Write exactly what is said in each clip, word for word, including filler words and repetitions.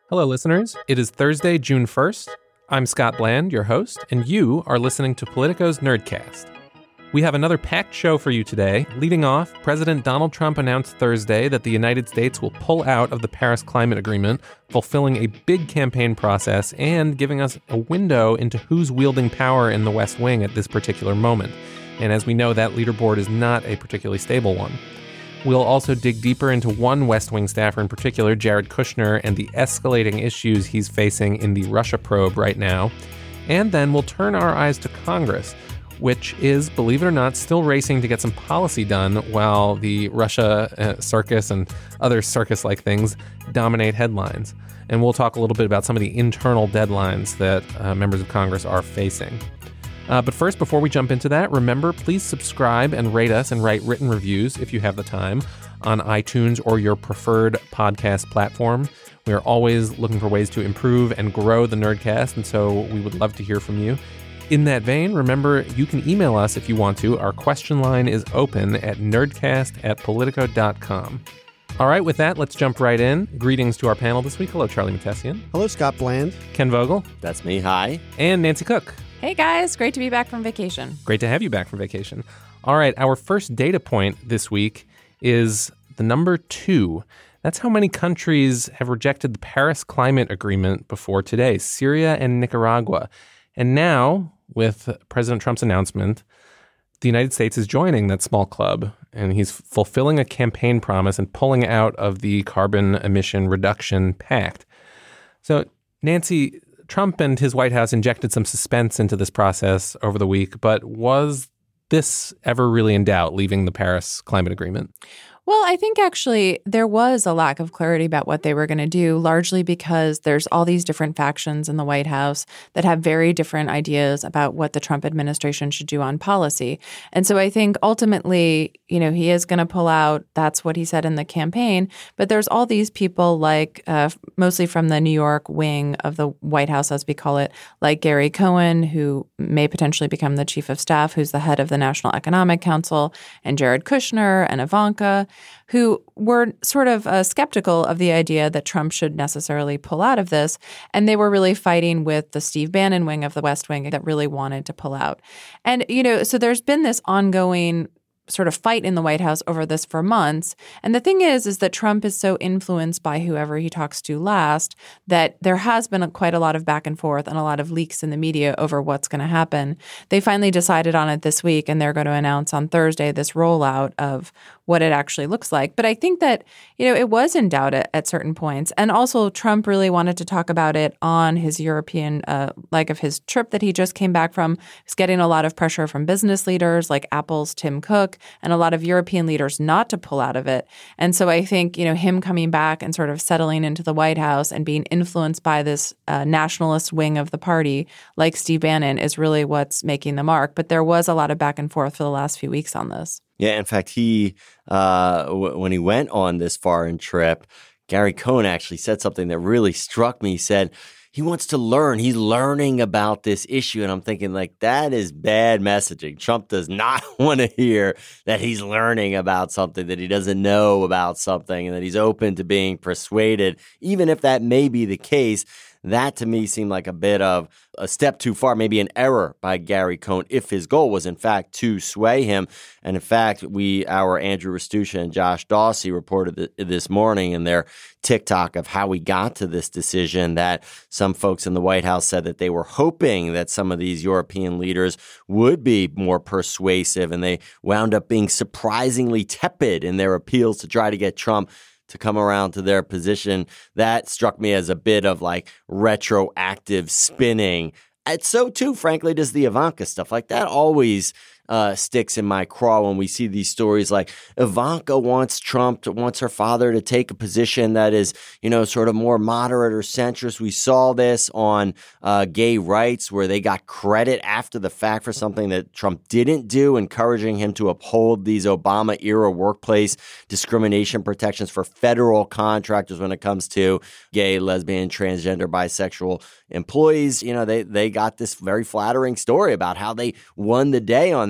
Hello, listeners. It is Thursday, June first. I'm Scott Bland, your host, and you are listening to Politico's Nerdcast. We have another packed show for you today. Leading off, President Donald Trump announced Thursday that the United States will pull out of the Paris Climate Agreement, fulfilling a big campaign process and giving us a window into who's wielding power in the West Wing at this particular moment. And as we know, that leaderboard is not a particularly stable one. We'll also dig deeper into one West Wing staffer in particular, Jared Kushner, and the escalating issues he's facing in the Russia probe right now. And then we'll turn our eyes to Congress, which is, believe it or not, still racing to get some policy done while the Russia uh, circus and other circus-like things dominate headlines. And we'll talk a little bit about some of the internal deadlines that uh, members of Congress are facing. Uh, but first, before we jump into that, remember, please subscribe and rate us and write written reviews if you have the time on iTunes or your preferred podcast platform. We are always looking for ways to improve and grow the Nerdcast, and so we would love to hear from you. In that vein, remember, you can email us if you want to. Our question line is open at nerdcast at politico dot com. All right, with that, let's jump right in. Greetings to our panel this week. Hello, Charlie Mattesian. Hello, Scott Bland. Ken Vogel. That's me. Hi. And Nancy Cook. Hey, guys. Great to be back from vacation. Great to have you back from vacation. All right, our first data point this week is the number two. That's how many countries have rejected the Paris Climate Agreement before today, Syria and Nicaragua. And now, with President Trump's announcement, the United States is joining that small club, and he's fulfilling a campaign promise and pulling out of the Carbon Emission Reduction Pact. So, Nancy, Trump and his White House injected some suspense into this process over the week, but was this ever really in doubt, leaving the Paris Climate Agreement? Well, I think actually there was a lack of clarity about what they were going to do, largely because there's all these different factions in the White House that have very different ideas about what the Trump administration should do on policy. And so I think ultimately, you know, he is going to pull out. That's what he said in the campaign. But there's all these people like uh, mostly from the New York wing of the White House, as we call it, like Gary Cohn, who may potentially become the chief of staff, who's the head of the National Economic Council, and Jared Kushner and Ivanka, who were sort of uh, skeptical of the idea that Trump should necessarily pull out of this. And they were really fighting with the Steve Bannon wing of the West Wing that really wanted to pull out. And, you know, so there's been this ongoing sort of fight in the White House over this for months. And the thing is, is that Trump is so influenced by whoever he talks to last that there has been a, quite a lot of back and forth and a lot of leaks in the media over what's going to happen. They finally decided on it this week, and they're going to announce on Thursday this rollout of what it actually looks like. But I think that, you know, it was in doubt at, at certain points. And also Trump really wanted to talk about it on his European uh, leg of his trip that he just came back from. He's getting a lot of pressure from business leaders like Apple's Tim Cook and a lot of European leaders not to pull out of it. And so I think, you know, him coming back and sort of settling into the White House and being influenced by this uh, nationalist wing of the party like Steve Bannon is really what's making the mark. But there was a lot of back and forth for the last few weeks on this. Yeah, in fact, he uh, w- when he went on this foreign trip, Gary Cohn actually said something that really struck me. He said he wants to learn. He's learning about this issue. And I'm thinking, like, that is bad messaging. Trump does not want to hear that he's learning about something, that he doesn't know about something, and that he's open to being persuaded, even if that may be the case. That to me seemed like a bit of a step too far, maybe an error by Gary Cohn, if his goal was in fact to sway him. And in fact, we, our Andrew Rastuccia and Josh Dawsey reported th- this morning in their TikTok of how we got to this decision, that some folks in the White House said that they were hoping that some of these European leaders would be more persuasive, and they wound up being surprisingly tepid in their appeals to try to get Trump to come around to their position. That struck me as a bit of like retroactive spinning. And so too, frankly, does the Ivanka stuff. Like that always uh, sticks in my craw when we see these stories like Ivanka wants Trump, to, wants her father to take a position that is, you know, sort of more moderate or centrist. We saw this on uh, gay rights where they got credit after the fact for something that Trump didn't do, encouraging him to uphold these Obama-era workplace discrimination protections for federal contractors when it comes to gay, lesbian, transgender, bisexual employees. You know, they, they got this very flattering story about how they won the day on that.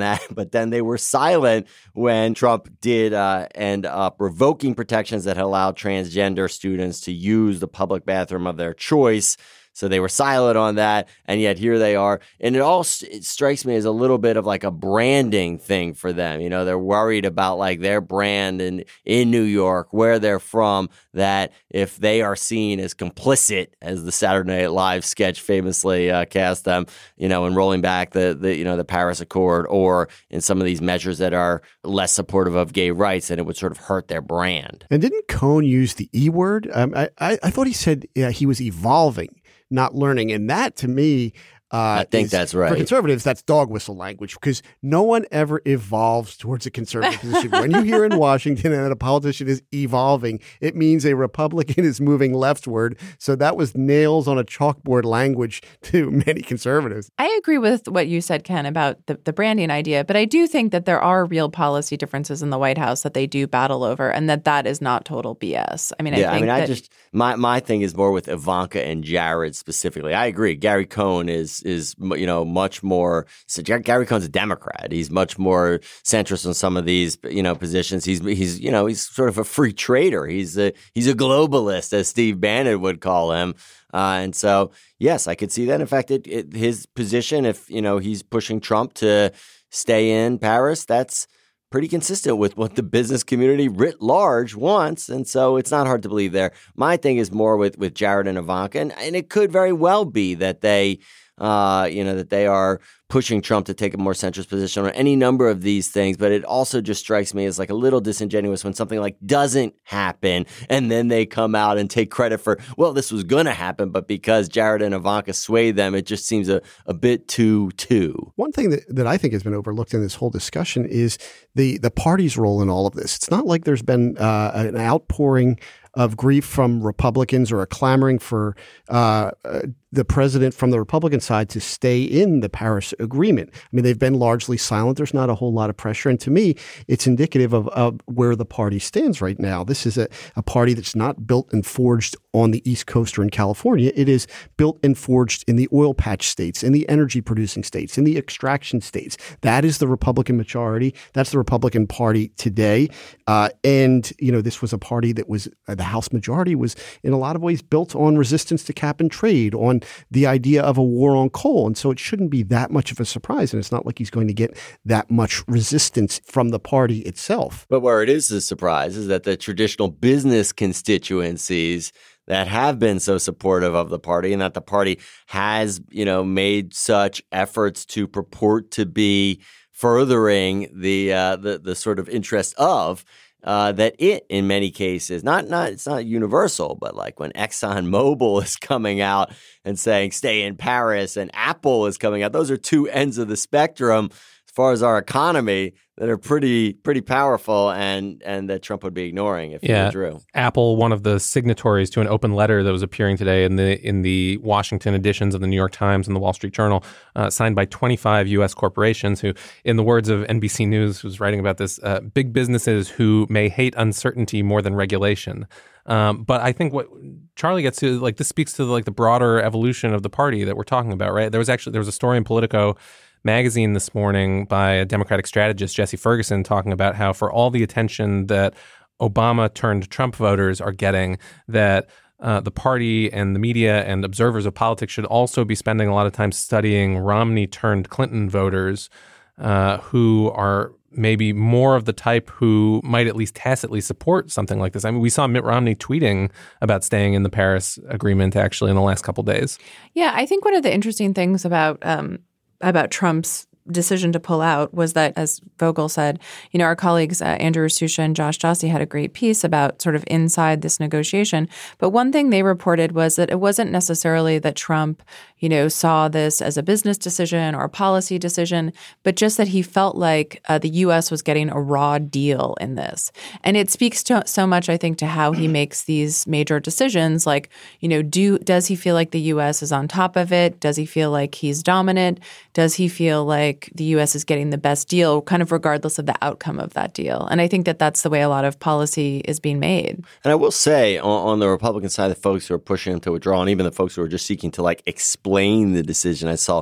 that, but then they were silent when Trump did uh, end up revoking protections that allowed transgender students to use the public bathroom of their choice. So they were silent on that, and yet here they are. And it all it strikes me as a little bit of like a branding thing for them. You know, they're worried about like their brand in, in New York, where they're from, that if they are seen as complicit, as the Saturday Night Live sketch famously uh, cast them, you know, in rolling back the, the, you know, the Paris Accord, or in some of these measures that are less supportive of gay rights, then it would sort of hurt their brand. And didn't Cohn use the E word? Um, I, I, I thought he said yeah, he was evolving, not learning. And that, to me, uh, I think is, that's right. For conservatives, that's dog whistle language, because no one ever evolves towards a conservative position. When you hear in Washington that a politician is evolving, it means a Republican is moving leftward. So that was nails on a chalkboard language to many conservatives. I agree with what you said, Ken, about the, the branding idea, but I do think that there are real policy differences in the White House that they do battle over, and that that is not total B S. I mean, yeah, I think I mean, that, I just my my thing is more with Ivanka and Jared specifically. I agree. Gary Cohn is is you know much more. So Gary Cohn's a Democrat. He's much more centrist on some of these you know positions. He's he's you know he's sort of a free trader. He's a he's a globalist, as Steve Bannon would call him. Uh, and so, yes, I could see that. In fact, it, it, his position, if you know he's pushing Trump to stay in Paris, that's pretty consistent with what the business community writ large wants. And so it's not hard to believe there. My thing is more with, with Jared and Ivanka. And, and it could very well be that they, uh, you know, that they are pushing Trump to take a more centrist position on any number of these things. But it also just strikes me as like a little disingenuous when something like doesn't happen and then they come out and take credit for, well, this was going to happen, but because Jared and Ivanka swayed them, it just seems a, a bit too, too. One thing that, that I think has been overlooked in this whole discussion is the, the party's role in all of this. It's not like there's been uh, an outpouring of grief from Republicans or a clamoring for uh, uh, the president from the Republican side to stay in the Paris Agreement. I mean, they've been largely silent. There's not a whole lot of pressure. And to me, it's indicative of, of where the party stands right now. This is a, a party that's not built and forged on the East Coast or in California. It is built and forged in the oil patch states, in the energy producing states, in the extraction states. That is the Republican majority. That's the Republican Party today. Uh, and, you know, this was a party that was uh, the House majority was in a lot of ways built on resistance to cap and trade, on the idea of a war on coal. And so it shouldn't be that much of a surprise. And it's not like he's going to get that much resistance from the party itself. But where it is a surprise is that the traditional business constituencies that have been so supportive of the party, and that the party has, you know, made such efforts to purport to be furthering the uh, the the sort of interest of, Uh, that it, in many cases, not not it's not universal, but like when ExxonMobil is coming out and saying stay in Paris, and Apple is coming out, those are two ends of the spectrum as far as our economy that are pretty pretty powerful, and and that Trump would be ignoring if he yeah. withdrew. Apple, one of the signatories to an open letter that was appearing today in the in the Washington editions of the New York Times and the Wall Street Journal, uh, signed by twenty-five U S corporations who, in the words of N B C News, was writing about this, uh, big businesses who may hate uncertainty more than regulation. Um, but I think what Charlie gets to, like, this speaks to like the broader evolution of the party that we're talking about, right? There was actually there was a story in Politico magazine this morning by a Democratic strategist, Jesse Ferguson, talking about how for all the attention that Obama turned Trump voters are getting, that uh, the party and the media and observers of politics should also be spending a lot of time studying Romney turned Clinton voters uh, who are maybe more of the type who might at least tacitly support something like this. I mean, we saw Mitt Romney tweeting about staying in the Paris Agreement actually in the last couple of days. Yeah, I think one of the interesting things about um, about Trump's decision to pull out was that, as Vogel said, you know, our colleagues, uh, Andrew Rasucha and Josh Jossi, had a great piece about sort of inside this negotiation. But one thing they reported was that it wasn't necessarily that Trump, you know, saw this as a business decision or a policy decision, but just that he felt like uh, the U S was getting a raw deal in this. And it speaks to so much, I think, to how he makes these major decisions. Like, you know, do does he feel like the U S is on top of it? Does he feel like he's dominant? Does he feel like the U S is getting the best deal, kind of regardless of the outcome of that deal? And I think that that's the way a lot of policy is being made. And I will say on, on the Republican side, the folks who are pushing him to withdraw, and even the folks who are just seeking to like explain the decision, I saw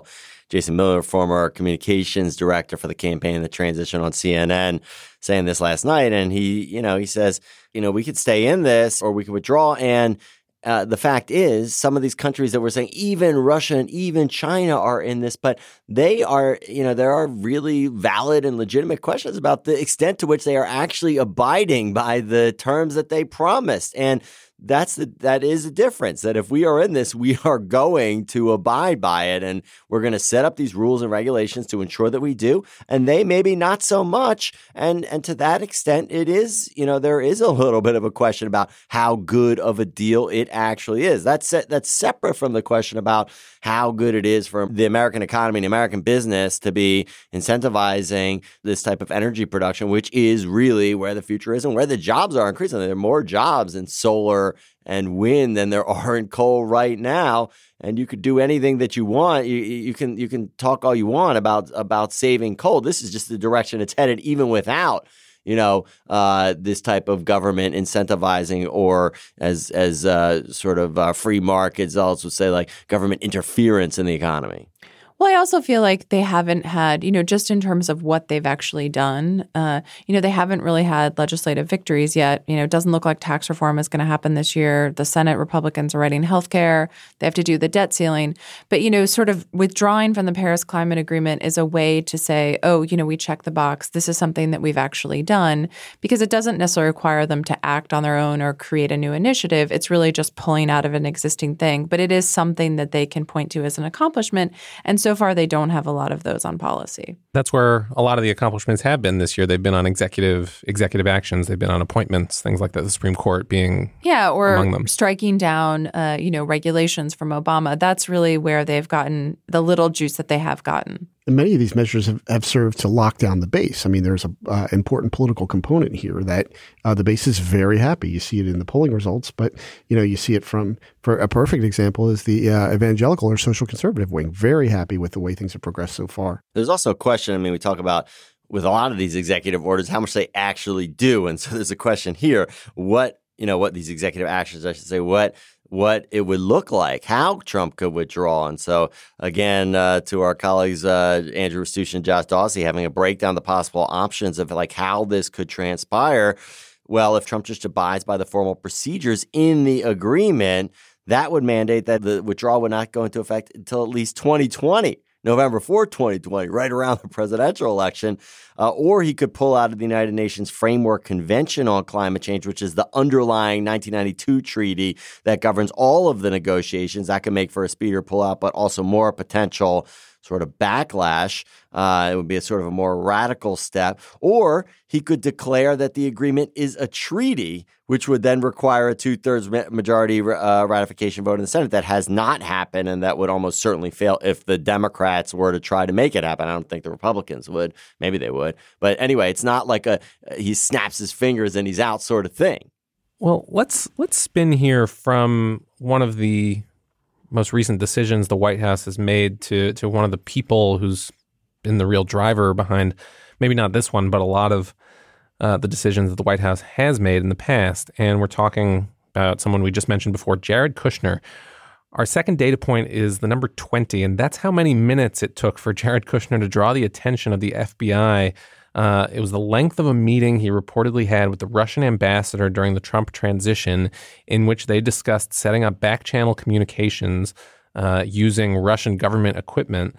Jason Miller, former communications director for the campaign and the transition on C N N, saying this last night. And he, you know, he says, you know, we could stay in this or we could withdraw. And Uh, the fact is, some of these countries that we're saying, even Russia and even China are in this, but they are, you know, there are really valid and legitimate questions about the extent to which they are actually abiding by the terms that they promised. And that's the, that is a difference, that if we are in this, we are going to abide by it. And we're going to set up these rules and regulations to ensure that we do. And they maybe not so much. And, and to that extent, it is, you know, there is a little bit of a question about how good of a deal it actually is. That's, that's separate from the question about how good it is for the American economy and American business to be incentivizing this type of energy production, which is really where the future is and where the jobs are increasing. There are more jobs in solar and wind than there are in coal right now. And you could do anything that you want. You, you can you can talk all you want about, about saving coal. This is just the direction it's headed, even without you know, uh, this type of government incentivizing or as as uh, sort of uh, free market zealots would say, like government interference in the economy. Well, I also feel like they haven't had, you know, just in terms of what they've actually done, uh, you know, they haven't really had legislative victories yet. You know, it doesn't look like tax reform is going to happen this year. The Senate Republicans are writing healthcare. They have to do the debt ceiling. But, you know, sort of withdrawing from the Paris Climate Agreement is a way to say, oh, you know, we check the box. This is something that we've actually done, because it doesn't necessarily require them to act on their own or create a new initiative. It's really just pulling out of an existing thing. But it is something that they can point to as an accomplishment. And so So far, they don't have a lot of those on policy. That's where a lot of the accomplishments have been this year. They've been on executive executive actions. They've been on appointments, things like that, the Supreme Court being yeah, or among them. Striking down, uh, you know, regulations from Obama. That's really where they've gotten the little juice that they have gotten. And many of these measures have, have served to lock down the base. I mean, there's an uh, important political component here that uh, the base is very happy. You see it in the polling results, but, you know, you see it from, for a perfect example is the uh, evangelical or social conservative wing, very happy with the way things have progressed so far. There's also a question, I mean, we talk about with a lot of these executive orders, how much they actually do. And so there's a question here, what, you know, what these executive actions, I should say, what what it would look like, how Trump could withdraw. And so, again, uh, to our colleagues, uh, Andrew Rastucci and Josh Dawsey, having a breakdown of the possible options of like how this could transpire. Well, if Trump just abides by the formal procedures in the agreement, that would mandate that the withdrawal would not go into effect until at least twenty twenty. November fourth, twenty twenty, right around the presidential election, uh, or he could pull out of the United Nations Framework Convention on Climate Change, which is the underlying nineteen ninety-two treaty that governs all of the negotiations. That could make for a speedier pullout, but also more potential sort of backlash. Uh, it would be a sort of a more radical step. Or he could declare that the agreement is a treaty, which would then require a two-thirds majority uh, ratification vote in the Senate. That has not happened, and that would almost certainly fail if the Democrats were to try to make it happen. I don't think the Republicans would. Maybe they would. But anyway, it's not like a he snaps his fingers and he's out sort of thing. Well, let's let's spin here from one of the most recent decisions the White House has made to to one of the people who's been the real driver behind maybe not this one, but a lot of uh, the decisions that the White House has made in the past. And we're talking about someone we just mentioned before, Jared Kushner. Our second data point is the number twenty, and that's how many minutes it took for Jared Kushner to draw the attention of the F B I. Uh, it was the length of a meeting he reportedly had with the Russian ambassador during the Trump transition, in which they discussed setting up back-channel communications uh, using Russian government equipment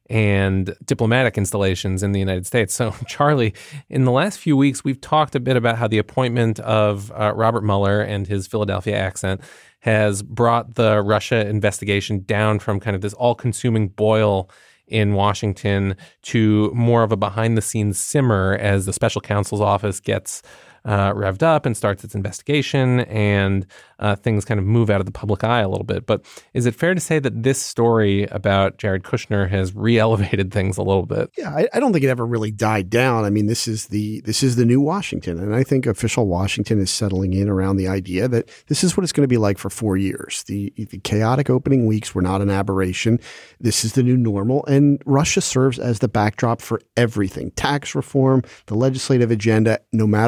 and diplomatic installations in the United States. So, Charlie, in the last few weeks, we've talked a bit about how the appointment of uh, Robert Mueller and his Philadelphia accent has brought the Russia investigation down from kind of this all-consuming boil in Washington to more of a behind-the-scenes simmer as the special counsel's office gets uh, revved up and starts its investigation, and uh, things kind of move out of the public eye a little bit. But is it fair to say that this story about Jared Kushner has re-elevated things a little bit? Yeah, I, I don't think it ever really died down. I mean, this is the this is the new Washington, and I think official Washington is settling in around the idea that this is what it's going to be like for four years. The, the chaotic opening weeks were not an aberration. This is the new normal, and Russia serves as the backdrop for everything. Tax reform, the legislative agenda, no matter what it is,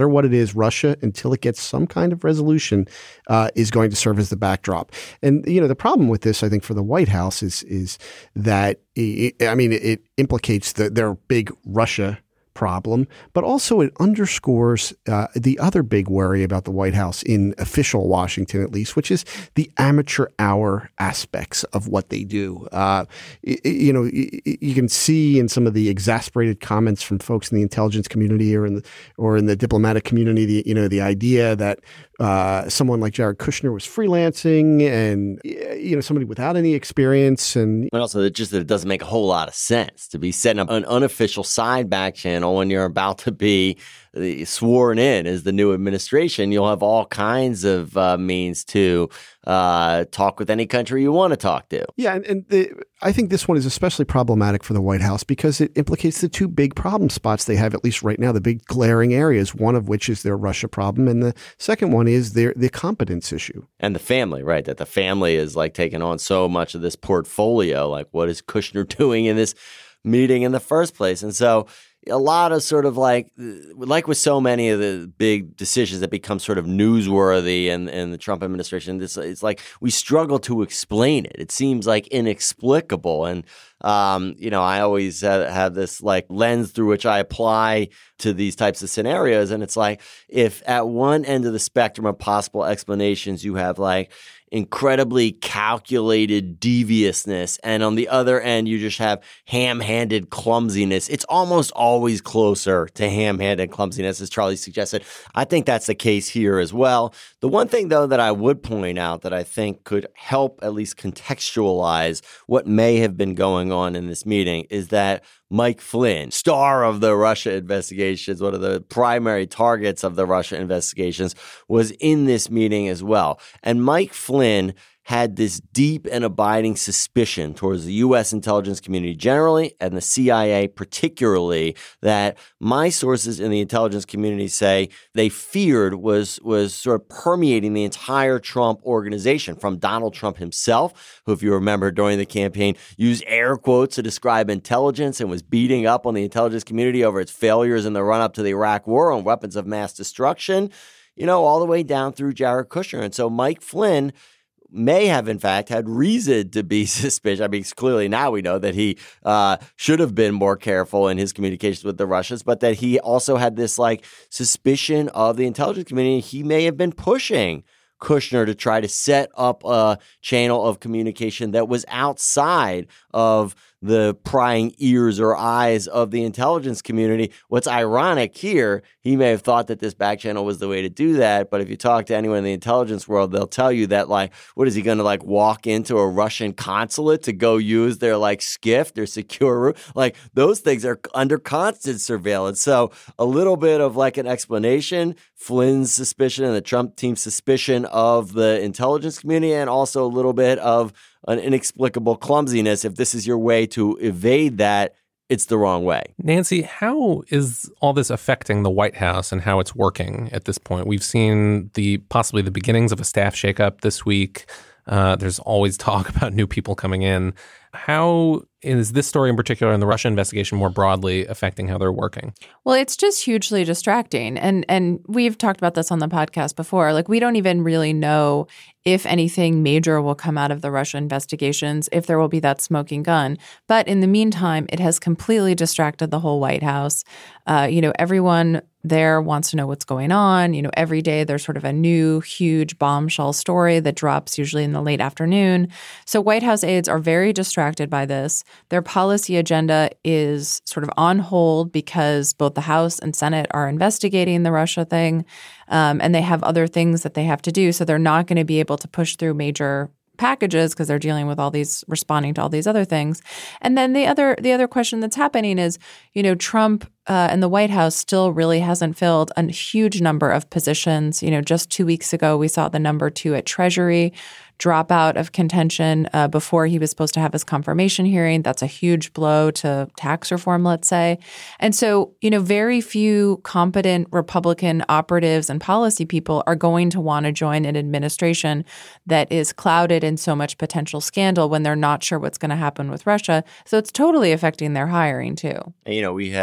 is Russia, until it gets some kind of resolution, uh, is going to serve as the backdrop. And, you know, the problem with this, I think, for the White House is is that, it, I mean, it implicates the, their big Russia problem, but also it underscores uh, the other big worry about the White House in official Washington, at least, which is the amateur hour aspects of what they do. Uh, you know, you can see in some of the exasperated comments from folks in the intelligence community or in the or in the diplomatic community, the, you know, the idea that uh, someone like Jared Kushner was freelancing and, you know, somebody without any experience. And But also that just that it doesn't make a whole lot of sense to be setting up an unofficial side back channel when you're about to be sworn in as the new administration. You'll have all kinds of uh, means to uh, talk with any country you want to talk to. Yeah, and, and the, I think this one is especially problematic for the White House because it implicates the two big problem spots they have, at least right now, the big glaring areas, one of which is their Russia problem, and the second one is their the competence issue. And the family, right? That the family is like taking on so much of this portfolio. Like, what is Kushner doing in this meeting in the first place? And so a lot of sort of like, like with so many of the big decisions that become sort of newsworthy in, in the Trump administration, this it's like we struggle to explain it. It seems like inexplicable. And, um, you know, I always have, have this like lens through which I apply to these types of scenarios. And it's like, if at one end of the spectrum of possible explanations, you have like incredibly calculated deviousness, and on the other end, you just have ham-handed clumsiness. It's almost always closer to ham-handed clumsiness, as Charlie suggested. I think that's the case here as well. The one thing, though, that I would point out that I think could help at least contextualize what may have been going on in this meeting is that Mike Flynn, star of the Russia investigations, one of the primary targets of the Russia investigations, was in this meeting as well. And Mike Flynn had this deep and abiding suspicion towards the U S intelligence community generally and the C I A particularly that my sources in the intelligence community say they feared was, was sort of permeating the entire Trump organization, from Donald Trump himself, who, if you remember during the campaign, used air quotes to describe intelligence and was beating up on the intelligence community over its failures in the run-up to the Iraq War on weapons of mass destruction, you know, all the way down through Jared Kushner. And so Mike Flynn may have, in fact, had reason to be suspicious. I mean, clearly now we know that he uh, should have been more careful in his communications with the Russians, but that he also had this like suspicion of the intelligence community. He may have been pushing Kushner to try to set up a channel of communication that was outside of the prying ears or eyes of the intelligence community. What's ironic here, he may have thought that this back channel was the way to do that, but if you talk to anyone in the intelligence world, they'll tell you that, like, what is he going to, like, walk into a Russian consulate to go use their, like, skiff, their secure room? Like, those things are under constant surveillance. So a little bit of, like, an explanation, Flynn's suspicion and the Trump team's suspicion of the intelligence community, and also a little bit of an inexplicable clumsiness. If this is your way to evade that, it's the wrong way. Nancy, how is all this affecting the White House and how it's working at this point? We've seen the possibly the beginnings of a staff shakeup this week. Uh, there's always talk about new people coming in. How is this story in particular and the Russia investigation more broadly affecting how they're working? Well, it's just hugely distracting. And and we've talked about this on the podcast before. Like, we don't even really know if anything major will come out of the Russia investigations, if there will be that smoking gun. But in the meantime, it has completely distracted the whole White House. Uh, you know, everyone there wants to know what's going on. You know, every day there's sort of a new, huge bombshell story that drops usually in the late afternoon. So White House aides are very distracted by this. Their policy agenda is sort of on hold because both the House and Senate are investigating the Russia thing, um, and they have other things that they have to do. So they're not going to be able to push through major packages because they're dealing with all these, responding to all these other things. And then the other the other question that's happening is, you know, Trump uh, and the White House still really hasn't filled a huge number of positions. You know, just two weeks ago, we saw the number two at Treasury drop out of contention uh, before he was supposed to have his confirmation hearing. That's a huge blow to tax reform, let's say. And so, you know, very few competent Republican operatives and policy people are going to want to join an administration that is clouded in so much potential scandal when they're not sure what's going to happen with Russia. So it's totally affecting their hiring, too. You know, we had uh,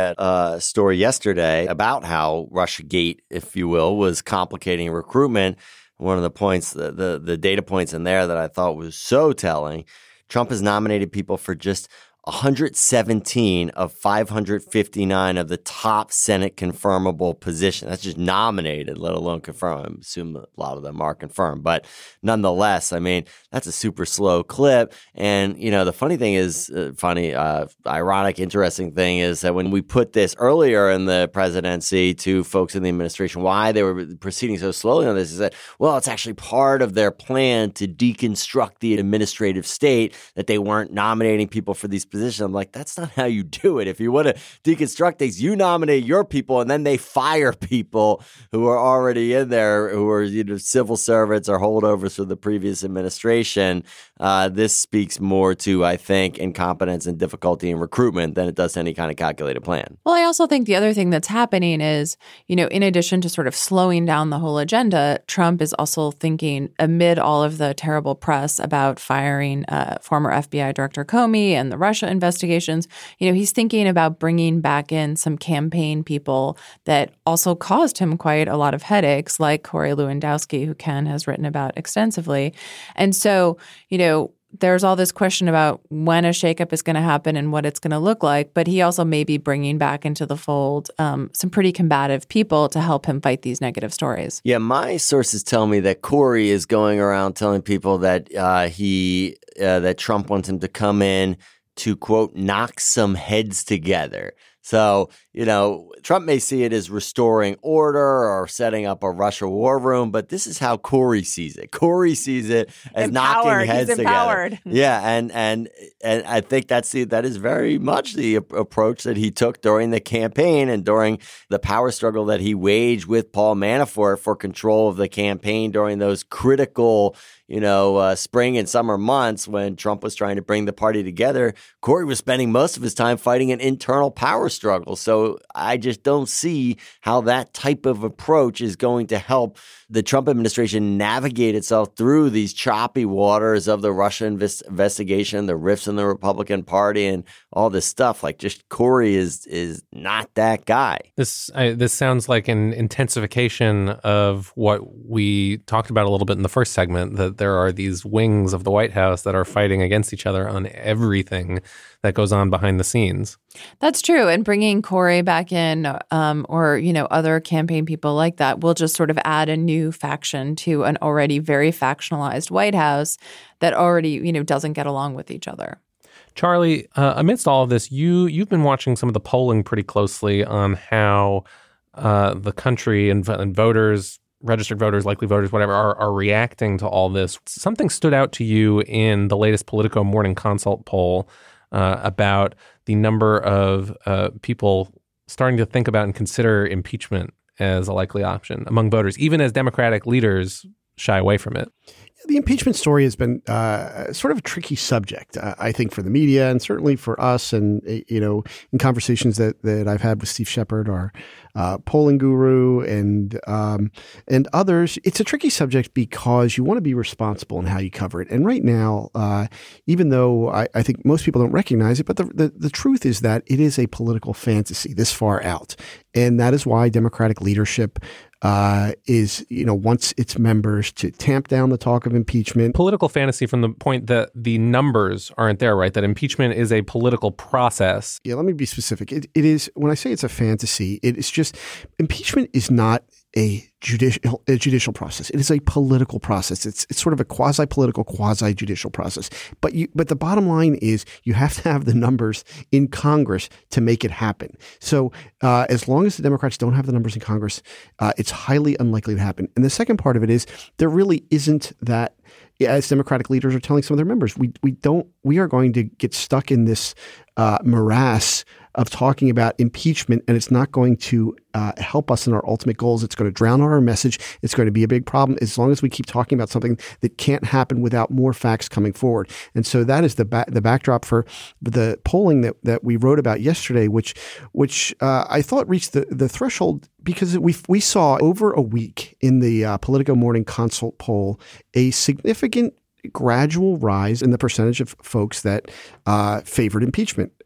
uh, story yesterday about how Russiagate, if you will, was complicating recruitment. One of the points, the, the, the data points in there that I thought was so telling, Trump has nominated people for just one hundred seventeen of five hundred fifty-nine of the top Senate confirmable positions. That's just nominated, let alone confirmed. I assume a lot of them are confirmed. But nonetheless, I mean, that's a super slow clip. And, you know, the funny thing is, uh, funny, uh, ironic, interesting thing is that when we put this earlier in the presidency to folks in the administration, why they were proceeding so slowly on this is that, well, it's actually part of their plan to deconstruct the administrative state, that they weren't nominating people for these position. I'm like, that's not how you do it. If you want to deconstruct things, you nominate your people and then they fire people who are already in there, who are, you know, civil servants or holdovers for the previous administration. Uh, this speaks more to, I think, incompetence and difficulty in recruitment than it does to any kind of calculated plan. Well, I also think the other thing that's happening is, you know, in addition to sort of slowing down the whole agenda, Trump is also thinking, amid all of the terrible press about firing uh, former F B I Director Comey and the Russia investigations, you know, he's thinking about bringing back in some campaign people that also caused him quite a lot of headaches, like Corey Lewandowski, who Ken has written about extensively. And so, you know, there's all this question about when a shakeup is going to happen and what it's going to look like. But he also may be bringing back into the fold um, some pretty combative people to help him fight these negative stories. Yeah, my sources tell me that Corey is going around telling people that uh, he uh, that Trump wants him to come in to, quote, knock some heads together. So, you know, Trump may see it as restoring order or setting up a Russia war room, but this is how Corey sees it. Corey sees it as empowered. knocking heads He's empowered. together. Yeah, and and and I think that's the that is very much the approach that he took during the campaign and during the power struggle that he waged with Paul Manafort for control of the campaign during those critical, you know, uh, spring and summer months when Trump was trying to bring the party together. Corey was spending most of his time fighting an internal power struggle. So I just don't see how that type of approach is going to help the Trump administration navigate itself through these choppy waters of the Russia invest- investigation, the rifts in the Republican Party, and all this stuff. Like, just Corey is is not that guy. This I, this sounds like an intensification of what we talked about a little bit in the first segment, that there are these wings of the White House that are fighting against each other on everything that goes on behind the scenes. That's true. And bringing Corey back in um, or, you know, other campaign people like that will just sort of add a new faction to an already very factionalized White House that already, you know, doesn't get along with each other. Charlie, uh, amidst all of this, you, you've been watching some of the polling pretty closely on how uh, the country and, and voters, registered voters, likely voters, whatever, are, are reacting to all this. Something stood out to you in the latest Politico Morning Consult poll uh, about the number of uh, people starting to think about and consider impeachment as a likely option among voters, even as Democratic leaders shy away from it. The impeachment story has been uh, sort of a tricky subject, uh, I think, for the media and certainly for us. And, you know, in conversations that, that I've had with Steve Shepard, our uh, polling guru, and um, and others, it's a tricky subject because you want to be responsible in how you cover it. And right now, uh, even though I, I think most people don't recognize it, but the, the, the truth is that it is a political fantasy this far out. And that is why Democratic leadership uh, is, you know, wants its members to tamp down the talk of impeachment. Political fantasy from the point that the numbers aren't there, right? That impeachment is a political process. Yeah, let me be specific. It, it is, when I say it's a fantasy, it is just, impeachment is not a judicial a judicial process. It is a political process. It's it's sort of a quasi-political, quasi-judicial process. But you but the bottom line is you have to have the numbers in Congress to make it happen. So uh, as long as the Democrats don't have the numbers in Congress, uh, it's highly unlikely to happen. And the second part of it is there really isn't that. As Democratic leaders are telling some of their members, we we don't we are going to get stuck in this uh, morass of talking about impeachment, and it's not going to uh, help us in our ultimate goals. It's going to drown out our message. It's going to be a big problem as long as we keep talking about something that can't happen without more facts coming forward. And so that is the ba- the backdrop for the polling that that we wrote about yesterday, which which uh, I thought reached the, the threshold because we we saw over a week in the uh, Politico Morning Consult poll a significant gradual rise in the percentage of folks that uh, favored impeachment.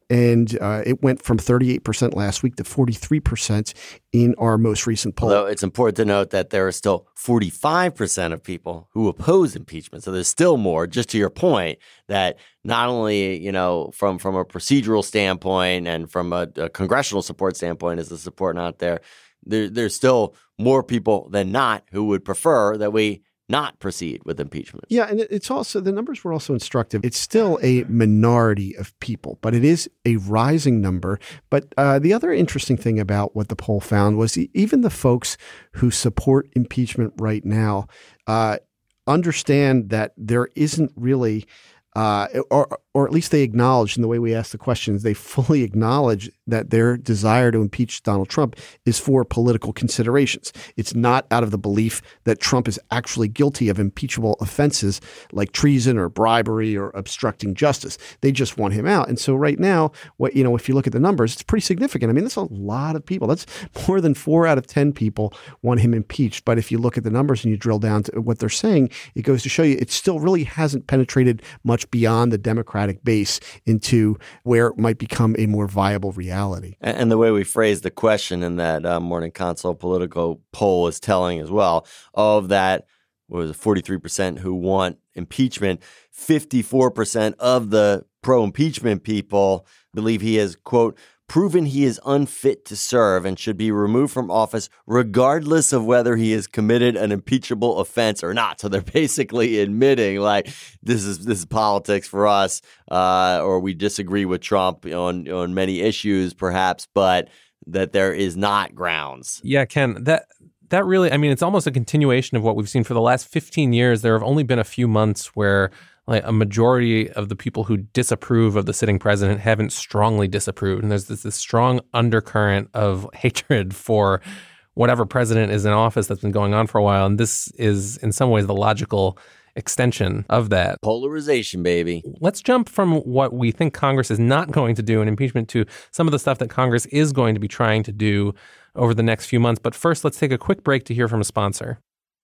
And uh, it went from thirty-eight percent last week to forty-three percent in our most recent poll. Although it's important to note that there are still forty-five percent of people who oppose impeachment. So there's still more, just to your point, that not only, you know, from, from a procedural standpoint and from a, a congressional support standpoint is the support not there, there, there's still more people than not who would prefer that we not proceed with impeachment. Yeah, and it's also, the numbers were also instructive. It's still a minority of people, but it is a rising number. But uh, the other interesting thing about what the poll found was even the folks who support impeachment right now uh, understand that there isn't really Uh, or, or at least they acknowledge in the way we ask the questions, they fully acknowledge that their desire to impeach Donald Trump is for political considerations. It's not out of the belief that Trump is actually guilty of impeachable offenses like treason or bribery or obstructing justice. They just want him out. And so right now, what you know, if you look at the numbers, it's pretty significant. I mean, that's a lot of people. That's more than four out of ten people want him impeached. But if you look at the numbers and you drill down to what they're saying, it goes to show you it still really hasn't penetrated much beyond the Democratic base into where it might become a more viable reality. And the way we phrased the question in that uh, Morning Consult Politico poll is telling as well. Of that, what was it, forty-three percent who want impeachment, fifty-four percent of the pro-impeachment people believe he has, quote, proven he is unfit to serve and should be removed from office regardless of whether he has committed an impeachable offense or not. So they're basically admitting like this is this is politics for us, uh, or we disagree with Trump on on many issues, perhaps, but that there is not grounds. Yeah, Ken, that that really, I mean, it's almost a continuation of what we've seen for the last fifteen years. There have only been a few months where like a majority of the people who disapprove of the sitting president haven't strongly disapproved. And there's this, this strong undercurrent of hatred for whatever president is in office that's been going on for a while. And this is in some ways the logical extension of that. Polarization, baby. Let's jump from what we think Congress is not going to do in impeachment to some of the stuff that Congress is going to be trying to do over the next few months. But first, let's take a quick break to hear from a sponsor.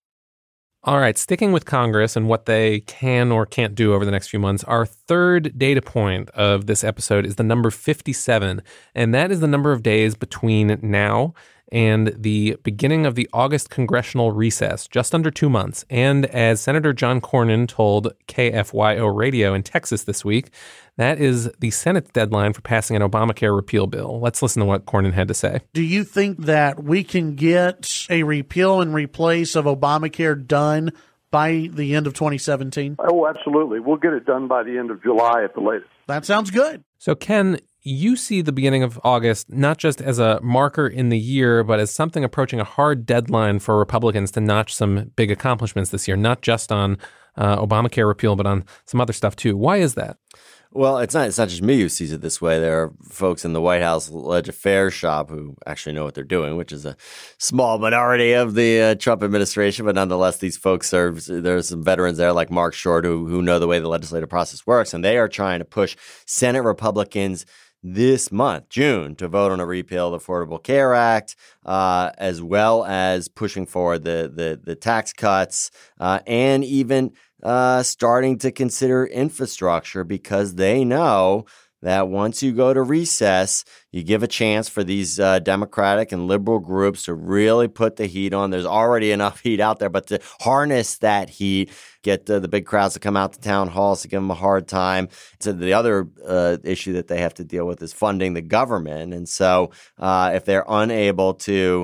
All right, sticking with Congress and what they can or can't do over the next few months, our third data point of this episode is the number fifty-seven, and that is the number of days between now and the beginning of the August congressional recess, just under two months. And as Senator John Cornyn told K F Y O Radio in Texas this week, that is the Senate's deadline for passing an Obamacare repeal bill. Let's listen to what Cornyn had to say. Do you think that we can get a repeal and replace of Obamacare done by the end of twenty seventeen? Oh, absolutely. We'll get it done by the end of July at the latest. That sounds good. So, Ken, you see the beginning of August not just as a marker in the year, but as something approaching a hard deadline for Republicans to notch some big accomplishments this year, not just on uh, Obamacare repeal, but on some other stuff too. Why is that? Well, it's not, it's not just me who sees it this way. There are folks in the White House Ledge Affairs shop who actually know what they're doing, which is a small minority of the uh, Trump administration. But nonetheless, these folks serve. There's some veterans there like Mark Short who, who know the way the legislative process works. And they are trying to push Senate Republicans this month, June, to vote on a repeal of the Affordable Care Act, uh, as well as pushing forward the, the, the tax cuts uh, and even Uh, starting to consider infrastructure because they know that once you go to recess, you give a chance for these uh, Democratic and liberal groups to really put the heat on. There's already enough heat out there, but to harness that heat, get uh, the big crowds to come out to town halls to give them a hard time. So the other uh, issue that they have to deal with is funding the government. And so uh, if they're unable to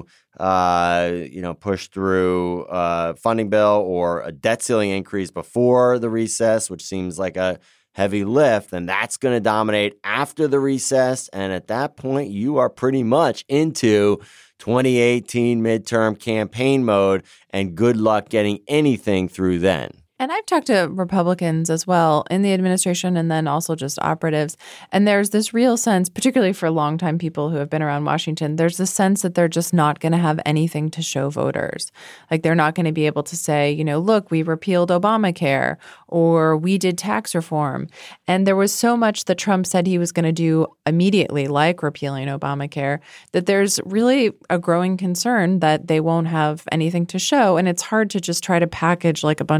Uh, you know, push through a funding bill or a debt ceiling increase before the recess, which seems like a heavy lift, then that's going to dominate after the recess. And at that point, you are pretty much into twenty eighteen midterm campaign mode, and good luck getting anything through then. And I've talked to Republicans as well in the administration and then also just operatives. And there's this real sense, particularly for longtime people who have been around Washington, there's this sense that they're just not going to have anything to show voters. Like they're not going to be able to say, you know, look, we repealed Obamacare or we did tax reform. And there was so much that Trump said he was going to do immediately, like repealing Obamacare, that there's really a growing concern that they won't have anything to show. And it's hard to just try to package like a bunch of executive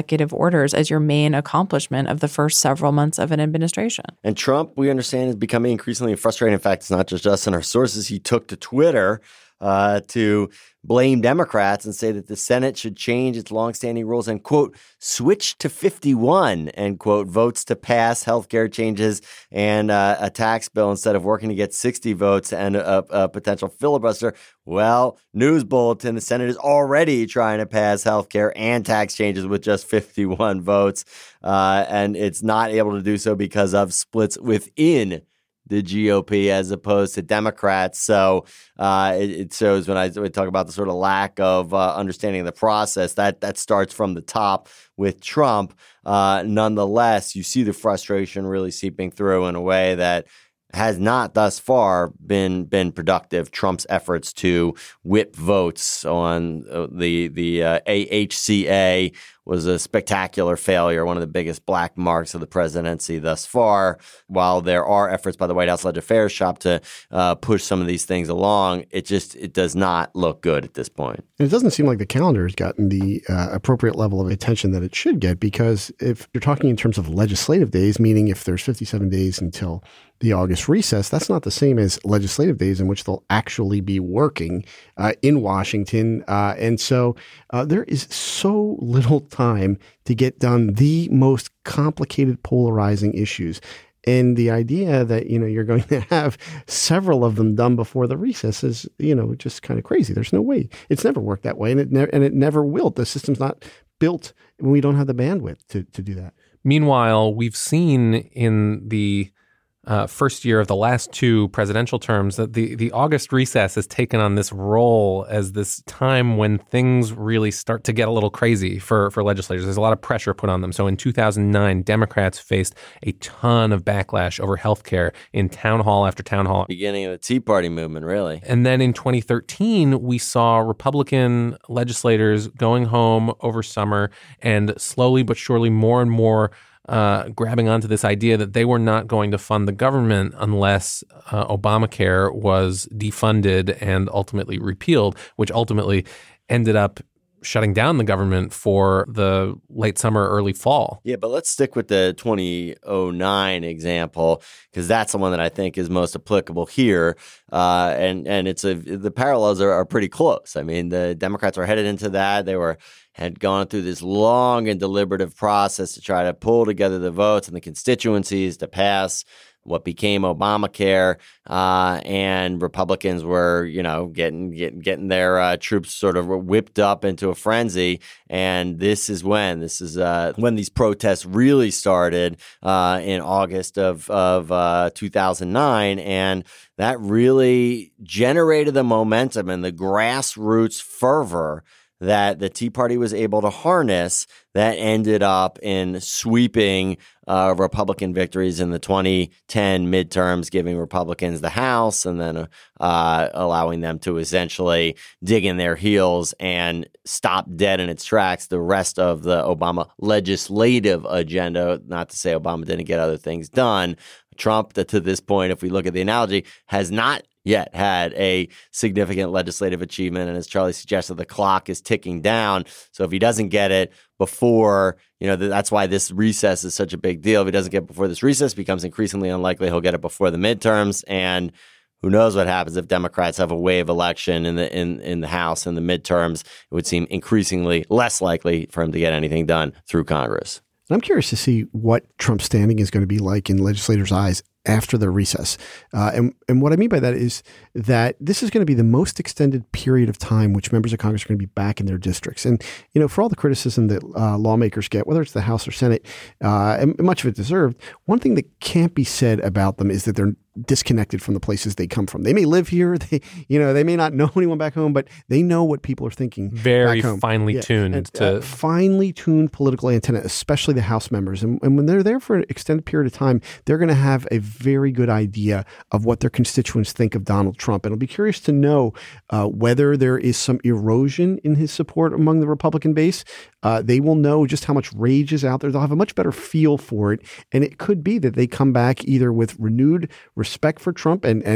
executive orders as your main accomplishment of the first several months of an administration. And Trump, we understand, is becoming increasingly frustrating. In fact, it's not just us and our sources. He took to Twitter uh, to blame Democrats and say that the Senate should change its longstanding rules and, quote, switch to fifty-one, end quote, votes to pass healthcare changes and uh, a tax bill instead of working to get sixty votes and a, a potential filibuster. Well, news bulletin, the Senate is already trying to pass healthcare and tax changes with just fifty-one votes, uh, and it's not able to do so because of splits within the G O P as opposed to Democrats. So uh, it, it shows when I, when I talk about the sort of lack of uh, understanding of the process, that that starts from the top with Trump. Uh, nonetheless, you see the frustration really seeping through in a way that has not thus far been been productive. Trump's efforts to whip votes on the the uh, A H C A was a spectacular failure, one of the biggest black marks of the presidency thus far. While there are efforts by the White House Legislative Affairs shop to uh, push some of these things along, it just it does not look good at this point. And it doesn't seem like the calendar has gotten the uh, appropriate level of attention that it should get, because if you're talking in terms of legislative days, meaning if there's fifty-seven days until the August recess, that's not the same as legislative days in which they'll actually be working uh, in Washington. Uh, and so uh, there is so little time to get done the most complicated, polarizing issues. And the idea that, you know, you're going to have several of them done before the recess is, you know, just kind of crazy. There's no way. It's never worked that way, and it, ne- and it never will. The system's not built when we don't have the bandwidth to, to do that. Meanwhile, we've seen in the Uh, first year of the last two presidential terms that the, the August recess has taken on this role as this time when things really start to get a little crazy for, for legislators. There's a lot of pressure put on them. So in two thousand nine, Democrats faced a ton of backlash over healthcare in town hall after town hall. Beginning of the Tea Party movement, really. And then in twenty thirteen, we saw Republican legislators going home over summer and slowly but surely more and more Uh, grabbing onto this idea that they were not going to fund the government unless uh, Obamacare was defunded and ultimately repealed, which ultimately ended up shutting down the government for the late summer, early fall. Yeah, but let's stick with the two thousand nine example, because that's the one that I think is most applicable here. Uh, and and it's a the parallels are, are pretty close. I mean, the Democrats were headed into that. They were had gone through this long and deliberative process to try to pull together the votes and the constituencies to pass what became Obamacare, uh, and Republicans were, you know, getting getting getting their uh, troops sort of whipped up into a frenzy. And this is when this is uh, when these protests really started uh, in August of of uh, two thousand nine, and that really generated the momentum and the grassroots fervor that the Tea Party was able to harness that ended up in sweeping uh, Republican victories in the twenty ten midterms, giving Republicans the House and then uh, allowing them to essentially dig in their heels and stop dead in its tracks the rest of the Obama legislative agenda. Not to say Obama didn't get other things done. Trump, to this point, if we look at the analogy, has not yet had a significant legislative achievement. And as Charlie suggested, the clock is ticking down. So if he doesn't get it before, you know, that's why this recess is such a big deal. If he doesn't get it before this recess, it becomes increasingly unlikely he'll get it before the midterms. And who knows what happens if Democrats have a wave election in the in, in the House in the midterms. It would seem increasingly less likely for him to get anything done through Congress. And I'm curious to see what Trump's standing is going to be like in legislators' eyes after the recess. Uh, and, and what I mean by that is that this is going to be the most extended period of time which members of Congress are going to be back in their districts. And, you know, for all the criticism that uh, lawmakers get, whether it's the House or Senate, uh, and much of it deserved, one thing that can't be said about them is that they're disconnected from the places they come from. They may live here, they, you know, they may not know anyone back home, but they know what people are thinking. Very back home. finely yeah. tuned and, to uh, finely tuned political antenna, especially the House members. And, and when they're there for an extended period of time, they're going to have a very good idea of what their constituents think of Donald Trump. And I'll be curious to know uh, whether there is some erosion in his support among the Republican base. Uh, they will know just how much rage is out there. They'll have a much better feel for it. And it could be that they come back either with renewed respect for Trump and, and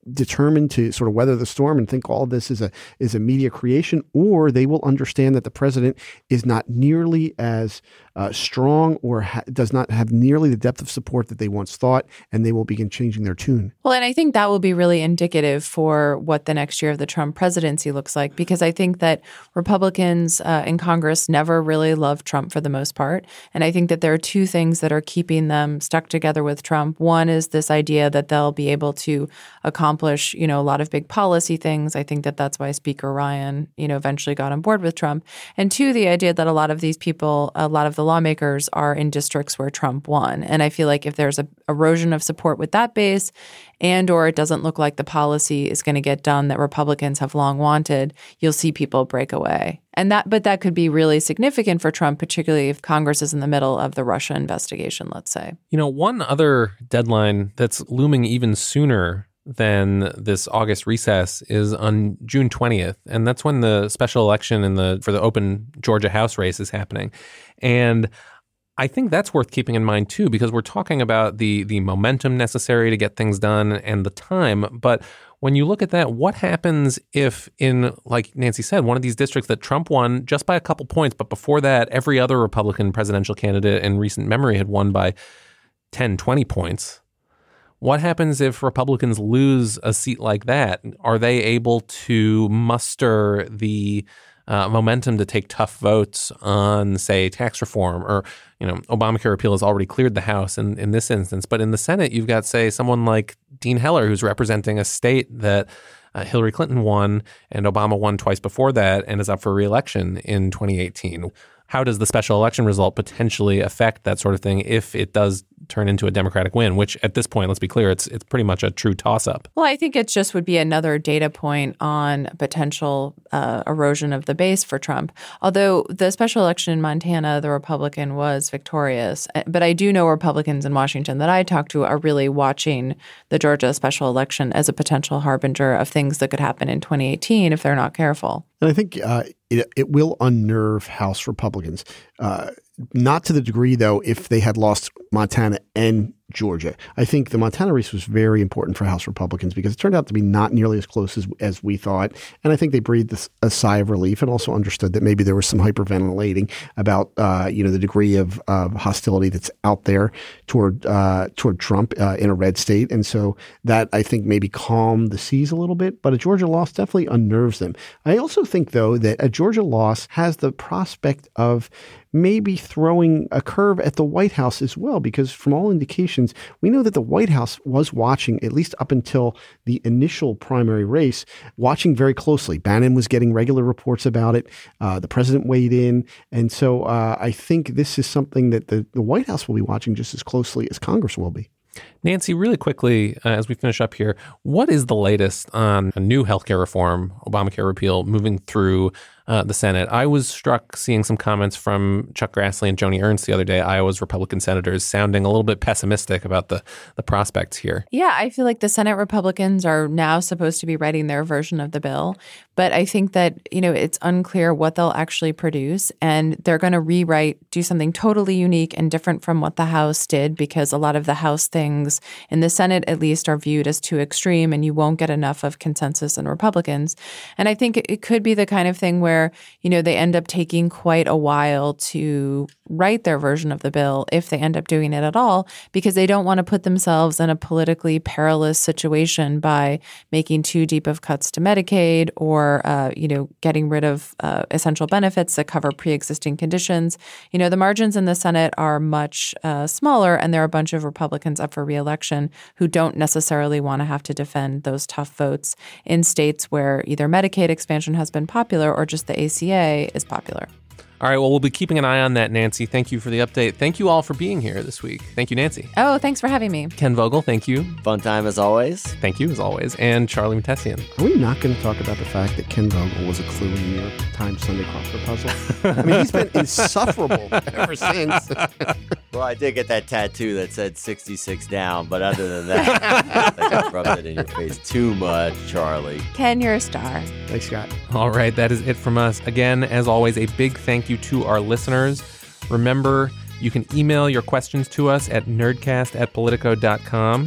determined to sort of weather the storm and think all of this is a is a media creation, or they will understand that the president is not nearly as uh, strong or ha- does not have nearly the depth of support that they once thought, and they will begin changing their tune. Well, and I think that will be really indicative for what the next year of the Trump presidency looks like, because I think that Republicans uh, in Congress never really loved Trump for the most part. And I think that there are two things that are keeping them stuck together with Trump. One is this idea that they'll be able to accomplish, you know, a lot of big policy things. I think that that's why Speaker Ryan, you know, eventually got on board with Trump. And two, the idea that a lot of these people, a lot of the lawmakers are in districts where Trump won. And I feel like if there's a erosion of support with that base, and or it doesn't look like the policy is going to get done that Republicans have long wanted, you'll see people break away. And that, but that could be really significant for Trump, particularly if Congress is in the middle of the Russia investigation, let's say. You know, one other deadline that's looming even sooner than this August recess is on June twentieth. And that's when the special election in the for the open Georgia House race is happening. And I think that's worth keeping in mind, too, because we're talking about the the momentum necessary to get things done and the time. But when you look at that, what happens if in, like Nancy said, one of these districts that Trump won just by a couple points, but before that, every other Republican presidential candidate in recent memory had won by ten, twenty points? What happens if Republicans lose a seat like that? Are they able to muster the Uh, momentum to take tough votes on, say, tax reform, or, you know, Obamacare repeal has already cleared the House in, in this instance. But in the Senate, you've got, say, someone like Dean Heller, who's representing a state that uh, Hillary Clinton won and Obama won twice before that and is up for re-election in twenty eighteen. How does the special election result potentially affect that sort of thing if it does turn into a Democratic win, which at this point, let's be clear, it's it's pretty much a true toss-up? Well, I think it just would be another data point on potential uh, erosion of the base for Trump. Although the special election in Montana, the Republican was victorious. But I do know Republicans in Washington that I talk to are really watching the Georgia special election as a potential harbinger of things that could happen in twenty eighteen if they're not careful. And I think uh, it, it will unnerve House Republicans. Uh, not to the degree, though, if they had lost Montana and Georgia. I think the Montana race was very important for House Republicans because it turned out to be not nearly as close as, as we thought. And I think they breathed a, a sigh of relief and also understood that maybe there was some hyperventilating about, uh, you know, the degree of uh, hostility that's out there toward uh, toward Trump uh, in a red state. And so that, I think, maybe calmed the seas a little bit. But a Georgia loss definitely unnerves them. I also think, though, that a Georgia loss has the prospect of maybe throwing a curve at the White House as well, because from all indications, we know that the White House was watching, at least up until the initial primary race, watching very closely. Bannon was getting regular reports about it. Uh, the president weighed in. And so uh, I think this is something that the, the White House will be watching just as closely as Congress will be. Nancy, really quickly, uh, as we finish up here, what is the latest on a new healthcare reform, Obamacare repeal, moving through uh, the Senate? I was struck seeing some comments from Chuck Grassley and Joni Ernst the other day, Iowa's Republican senators, sounding a little bit pessimistic about the, the prospects here. Yeah, I feel like the Senate Republicans are now supposed to be writing their version of the bill. But I think that, you know, it's unclear what they'll actually produce. And they're going to rewrite, do something totally unique and different from what the House did, because a lot of the House things in the Senate, at least, are viewed as too extreme and you won't get enough of consensus in Republicans. And I think it could be the kind of thing where, you know, they end up taking quite a while to write their version of the bill, if they end up doing it at all, because they don't want to put themselves in a politically perilous situation by making too deep of cuts to Medicaid or, uh, you know, getting rid of uh, essential benefits that cover pre-existing conditions. You know, the margins in the Senate are much uh, smaller, and there are a bunch of Republicans up for re-election who don't necessarily want to have to defend those tough votes in states where either Medicaid expansion has been popular or just the A C A is popular. All right, well, we'll be keeping an eye on that, Nancy. Thank you for the update. Thank you all for being here this week. Thank you, Nancy. Oh, thanks for having me. Ken Vogel, thank you. Fun time as always. Thank you, as always. And Charlie Mattesian. Are we not going to talk about the fact that Ken Vogel was a clue in the New York Times Sunday crossword puzzle? I mean, he's been insufferable ever since. Well, I did get that tattoo that said sixty-six down, but other than that, I think I rubbed it in your face too much, Charlie. Ken, you're a star. Thanks, Scott. All right, that is it from us. Again, as always, a big thank you to our listeners. Remember, you can email your questions to us at nerdcast at politico dot com.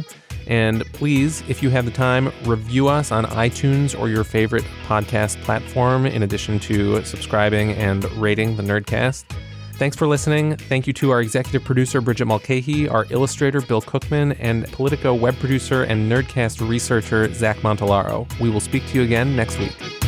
And please, if you have the time, review us on iTunes or your favorite podcast platform, in addition to subscribing and rating the Nerdcast. Thanks for listening. Thank you to our executive producer, Bridget Mulcahy, our illustrator, Bill Cookman, and Politico web producer and Nerdcast researcher, Zach Montellaro. We will speak to you again next week.